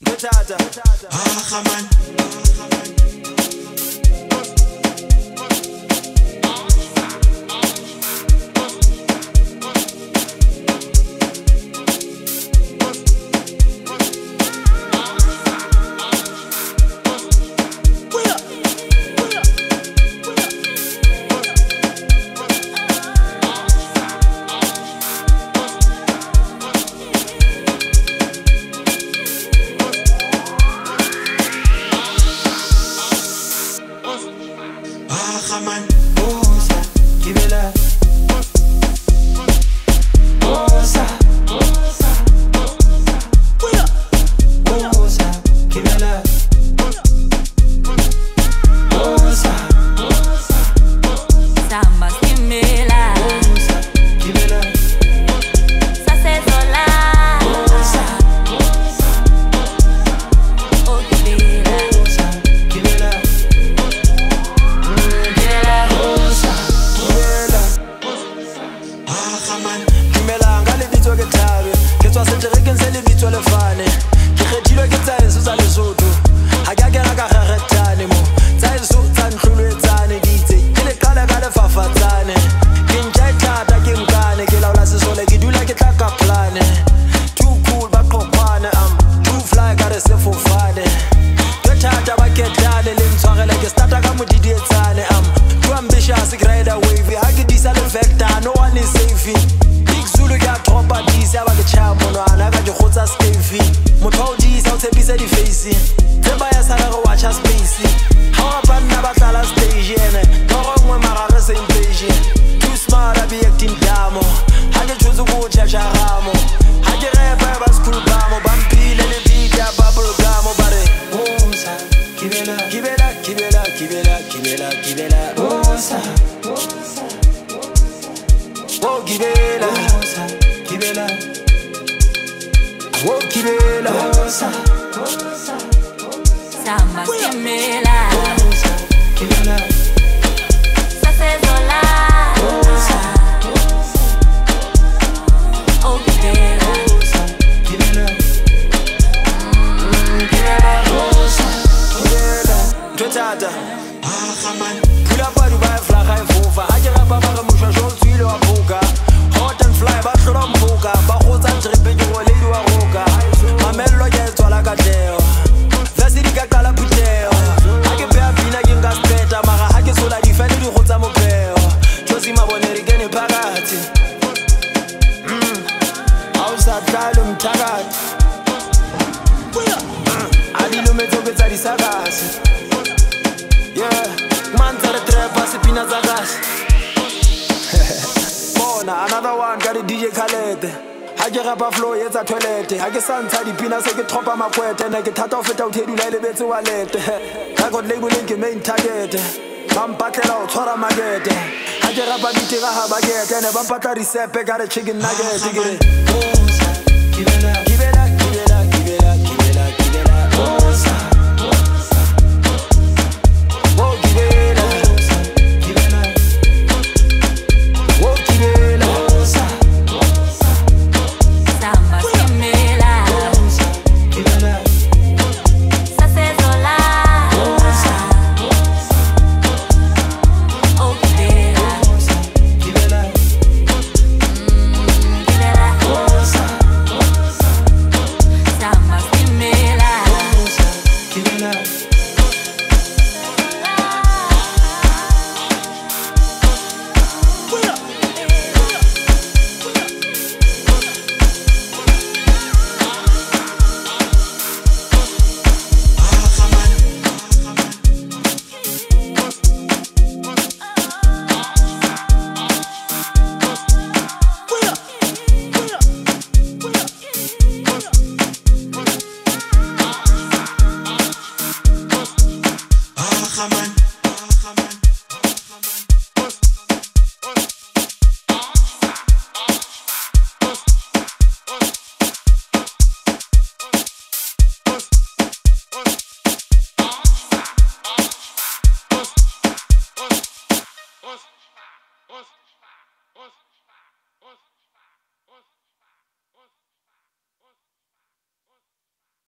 Another one got a DJ Khaled. Ha ke rapa flow etsa toilet. Ha ke santsha dipina se ke tropa makwete. Ne ke thata ho feta ho thedula ile betse wallet. Ha got label ke main target. Ba mpatlela ho tshwara market. Ha ke rapa ditira ha ba get. Ne ba mpatla recipe ka re chicken nugget.